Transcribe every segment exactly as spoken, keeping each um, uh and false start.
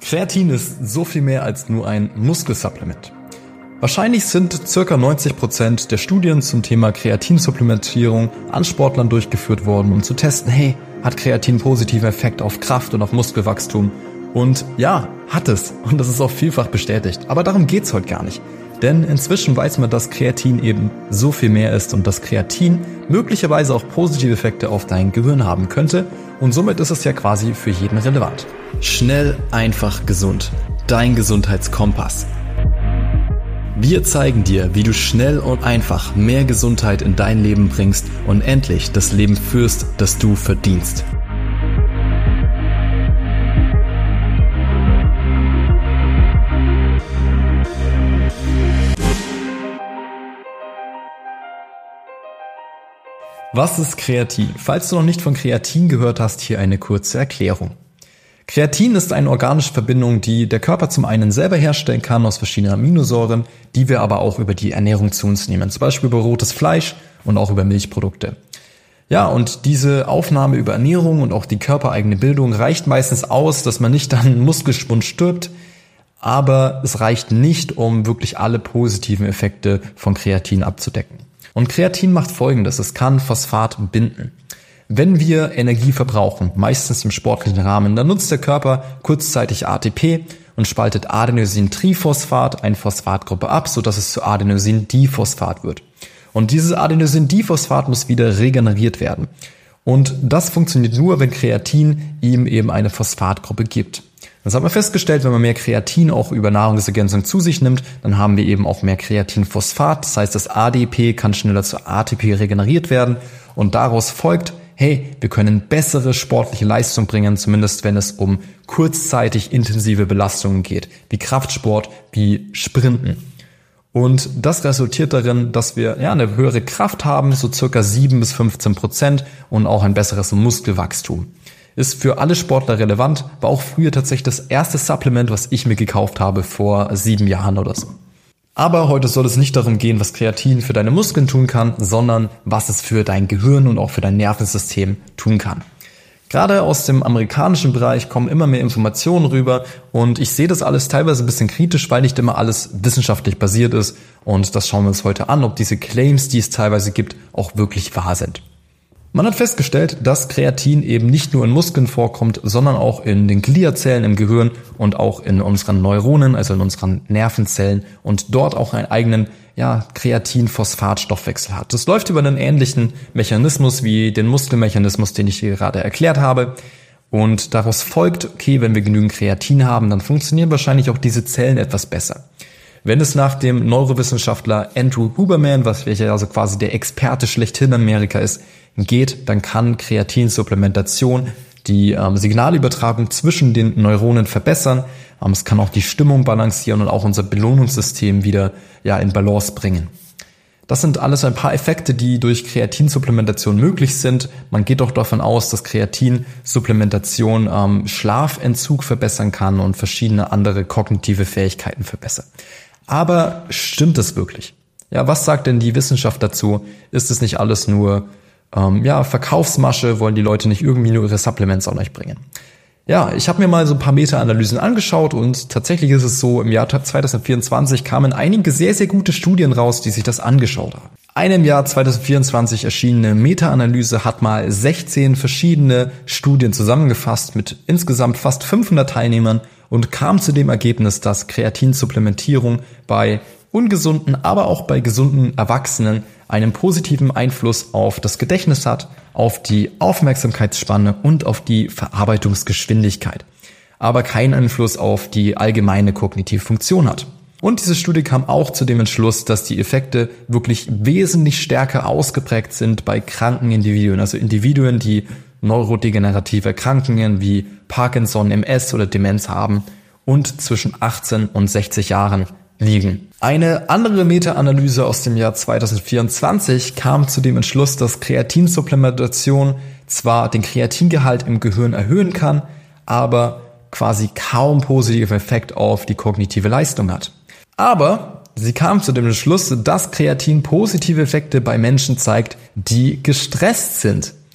Kreatin ist so viel mehr als nur ein Muskelsupplement. Wahrscheinlich sind ca. neunzig Prozent der Studien zum Thema Kreatinsupplementierung an Sportlern durchgeführt worden, um zu testen, hey, hat Kreatin positiven Effekt auf Kraft und auf Muskelwachstum? Und ja, hat es. Und das ist auch vielfach bestätigt. Aber darum geht's heute gar nicht. Denn inzwischen weiß man, dass Kreatin eben so viel mehr ist und dass Kreatin möglicherweise auch positive Effekte auf dein Gehirn haben könnte. Und somit ist es ja quasi für jeden relevant. Schnell, einfach, gesund. Dein Gesundheitskompass. Wir zeigen dir, wie du schnell und einfach mehr Gesundheit in dein Leben bringst und endlich das Leben führst, das du verdienst. Was ist Kreatin? Falls du noch nicht von Kreatin gehört hast, hier eine kurze Erklärung. Kreatin ist eine organische Verbindung, die der Körper zum einen selber herstellen kann aus verschiedenen Aminosäuren, die wir aber auch über die Ernährung zu uns nehmen, zum Beispiel über rotes Fleisch und auch über Milchprodukte. Ja, und diese Aufnahme über Ernährung und auch die körpereigene Bildung reicht meistens aus, dass man nicht an Muskelschwund stirbt, aber es reicht nicht, um wirklich alle positiven Effekte von Kreatin abzudecken. Und Kreatin macht Folgendes, es kann Phosphat binden. Wenn wir Energie verbrauchen, meistens im sportlichen Rahmen, dann nutzt der Körper kurzzeitig A T P und spaltet Adenosintriphosphat, eine Phosphatgruppe ab, sodass es zu Adenosindiphosphat wird. Und dieses Adenosindiphosphat muss wieder regeneriert werden. Und das funktioniert nur, wenn Kreatin ihm eben eine Phosphatgruppe gibt. Das hat man festgestellt, wenn man mehr Kreatin auch über Nahrungsergänzung zu sich nimmt, dann haben wir eben auch mehr Kreatinphosphat. Das heißt, das A D P kann schneller zu A T P regeneriert werden und daraus folgt, hey, wir können bessere sportliche Leistung bringen, zumindest wenn es um kurzzeitig intensive Belastungen geht, wie Kraftsport, wie Sprinten. Und das resultiert darin, dass wir ja eine höhere Kraft haben, so circa sieben bis fünfzehn Prozent und auch ein besseres Muskelwachstum. Ist für alle Sportler relevant, war auch früher tatsächlich das erste Supplement, was ich mir gekauft habe vor sieben Jahren oder so. Aber heute soll es nicht darum gehen, was Kreatin für deine Muskeln tun kann, sondern was es für dein Gehirn und auch für dein Nervensystem tun kann. Gerade aus dem amerikanischen Bereich kommen immer mehr Informationen rüber und ich sehe das alles teilweise ein bisschen kritisch, weil nicht immer alles wissenschaftlich basiert ist und das schauen wir uns heute an, ob diese Claims, die es teilweise gibt, auch wirklich wahr sind. Man hat festgestellt, dass Kreatin eben nicht nur in Muskeln vorkommt, sondern auch in den Gliazellen im Gehirn und auch in unseren Neuronen, also in unseren Nervenzellen und dort auch einen eigenen ja, Kreatin-Phosphat-Stoffwechsel hat. Das läuft über einen ähnlichen Mechanismus wie den Muskelmechanismus, den ich hier gerade erklärt habe. Und daraus folgt, okay, wenn wir genügend Kreatin haben, dann funktionieren wahrscheinlich auch diese Zellen etwas besser. Wenn es nach dem Neurowissenschaftler Andrew Huberman, was welcher also quasi der Experte schlechthin in Amerika ist, geht, dann kann Kreatinsupplementation die ähm, Signalübertragung zwischen den Neuronen verbessern. Ähm, es kann auch die Stimmung balancieren und auch unser Belohnungssystem wieder ja in Balance bringen. Das sind alles ein paar Effekte, die durch Kreatinsupplementation möglich sind. Man geht auch davon aus, dass Kreatinsupplementation ähm, Schlafentzug verbessern kann und verschiedene andere kognitive Fähigkeiten verbessern. Aber stimmt es wirklich? Ja, was sagt denn die Wissenschaft dazu? Ist es nicht alles nur ähm, ja Verkaufsmasche? Wollen die Leute nicht irgendwie nur ihre Supplements an euch bringen? Ja, ich habe mir mal so ein paar Meta-Analysen angeschaut und tatsächlich ist es so, im Jahr zwanzig vierundzwanzig kamen einige sehr, sehr gute Studien raus, die sich das angeschaut haben. Eine im Jahr zwanzig vierundzwanzig erschienene Meta-Analyse hat mal sechzehn verschiedene Studien zusammengefasst mit insgesamt fast fünfhundert Teilnehmern und kam zu dem Ergebnis, dass Kreatinsupplementierung bei ungesunden, aber auch bei gesunden Erwachsenen einen positiven Einfluss auf das Gedächtnis hat, auf die Aufmerksamkeitsspanne und auf die Verarbeitungsgeschwindigkeit, aber keinen Einfluss auf die allgemeine kognitive Funktion hat. Und diese Studie kam auch zu dem Entschluss, dass die Effekte wirklich wesentlich stärker ausgeprägt sind bei kranken Individuen, also Individuen, die neurodegenerative Erkrankungen wie Parkinson, M S oder Demenz haben und zwischen achtzehn und sechzig Jahren liegen. Eine andere Meta-Analyse aus dem Jahr zwanzig vierundzwanzig kam zu dem Entschluss, dass Kreatinsupplementation zwar den Kreatingehalt im Gehirn erhöhen kann, aber quasi kaum positiven Effekt auf die kognitive Leistung hat. Aber sie kam zu dem Entschluss, dass Kreatin positive Effekte bei Menschen zeigt, die gestresst sind.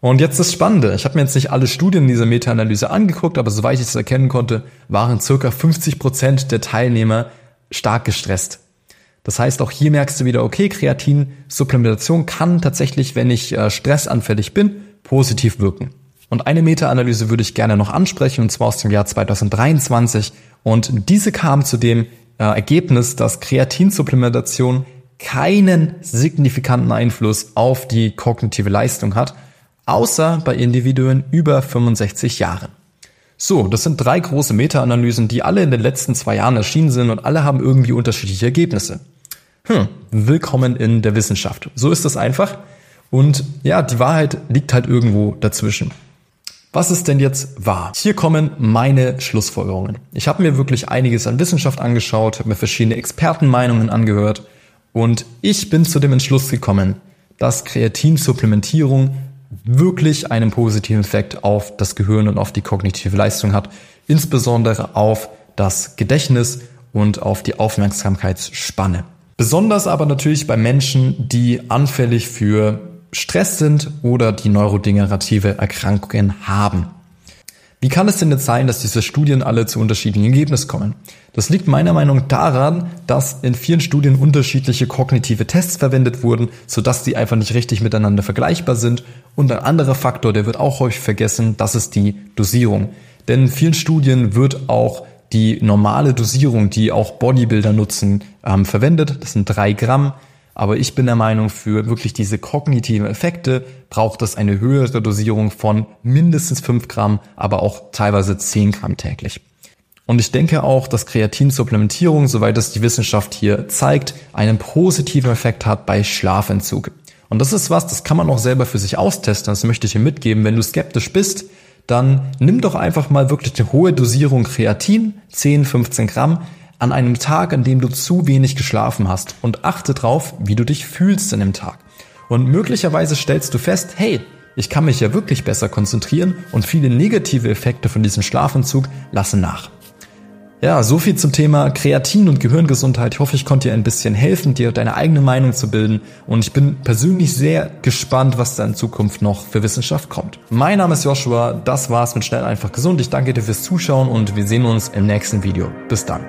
Und jetzt das Spannende. Ich habe mir jetzt nicht alle Studien in dieser Meta-Analyse angeguckt, aber soweit ich es erkennen konnte, waren ca. fünfzig Prozent der Teilnehmer stark gestresst. Das heißt, auch hier merkst du wieder, okay, Kreatinsupplementation kann tatsächlich, wenn ich äh, stressanfällig bin, positiv wirken. Und eine Meta-Analyse würde ich gerne noch ansprechen, und zwar aus dem Jahr zweitausenddreiundzwanzig. Und diese kam zu dem äh, Ergebnis, dass Kreatinsupplementation keinen signifikanten Einfluss auf die kognitive Leistung hat, außer bei Individuen über fünfundsechzig Jahren. So, das sind drei große Meta-Analysen, die alle in den letzten zwei Jahren erschienen sind und alle haben irgendwie unterschiedliche Ergebnisse. Hm, willkommen in der Wissenschaft. So ist das einfach. Und ja, die Wahrheit liegt halt irgendwo dazwischen. Was ist denn jetzt wahr? Hier kommen meine Schlussfolgerungen. Ich habe mir wirklich einiges an Wissenschaft angeschaut, habe mir verschiedene Expertenmeinungen angehört und ich bin zu dem Entschluss gekommen, dass Kreatinsupplementierung wirklich einen positiven Effekt auf das Gehirn und auf die kognitive Leistung hat, insbesondere auf das Gedächtnis und auf die Aufmerksamkeitsspanne. Besonders aber natürlich bei Menschen, die anfällig für Stress sind oder die neurodegenerative Erkrankungen haben. Wie kann es denn jetzt sein, dass diese Studien alle zu unterschiedlichen Ergebnissen kommen? Das liegt meiner Meinung nach daran, dass in vielen Studien unterschiedliche kognitive Tests verwendet wurden, sodass die einfach nicht richtig miteinander vergleichbar sind. Und ein anderer Faktor, der wird auch häufig vergessen, das ist die Dosierung. Denn in vielen Studien wird auch die normale Dosierung, die auch Bodybuilder nutzen, ähm, verwendet. Das sind drei Gramm. Aber ich bin der Meinung, für wirklich diese kognitiven Effekte braucht es eine höhere Dosierung von mindestens fünf Gramm, aber auch teilweise zehn Gramm täglich. Und ich denke auch, dass Kreatinsupplementierung, soweit es die Wissenschaft hier zeigt, einen positiven Effekt hat bei Schlafentzug. Und das ist was, das kann man auch selber für sich austesten. Das möchte ich dir mitgeben. Wenn du skeptisch bist, dann nimm doch einfach mal wirklich eine hohe Dosierung Kreatin, zehn, fünfzehn Gramm, an einem Tag, an dem du zu wenig geschlafen hast und achte drauf, wie du dich fühlst in dem Tag. Und möglicherweise stellst du fest, hey, ich kann mich ja wirklich besser konzentrieren und viele negative Effekte von diesem Schlafentzug lassen nach. Ja, so viel zum Thema Kreatin und Gehirngesundheit. Ich hoffe, ich konnte dir ein bisschen helfen, dir deine eigene Meinung zu bilden. Und ich bin persönlich sehr gespannt, was da in Zukunft noch für Wissenschaft kommt. Mein Name ist Joshua, das war's mit Schnell einfach gesund. Ich danke dir fürs Zuschauen und wir sehen uns im nächsten Video. Bis dann.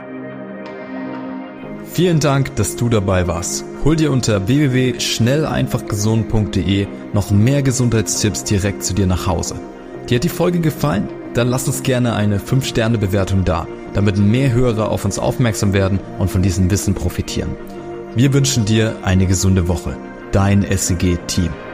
Vielen Dank, dass du dabei warst. Hol dir unter w w w punkt schnell einfach gesund punkt d e noch mehr Gesundheitstipps direkt zu dir nach Hause. Dir hat die Folge gefallen? Dann lass uns gerne eine fünf Sterne Bewertung da, damit mehr Hörer auf uns aufmerksam werden und von diesem Wissen profitieren. Wir wünschen dir eine gesunde Woche. Dein S E G-Team.